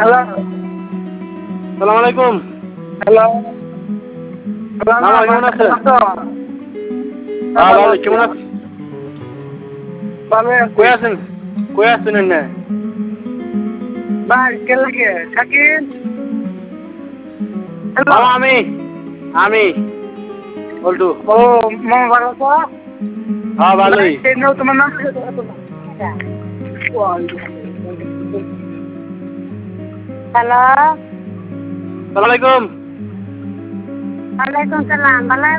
Hello. সালাম আলাইকুম। Hello. মামা কেমন আছেন? ভালো, কেমন আছেন? ভালো কই আছি। আছেন? কই আছেন এনে? ভাই কে লাগে শাকিল? হ্যালো। মামা আমি বল্টু। ও মামা ভালো আছো? হ্যাঁ ভাই ভালোই। সেই নাও তোমার নাম কি? হ্যালো। সালাম আলাইকুম। ওয়ালাইকুম সালাম। ভালো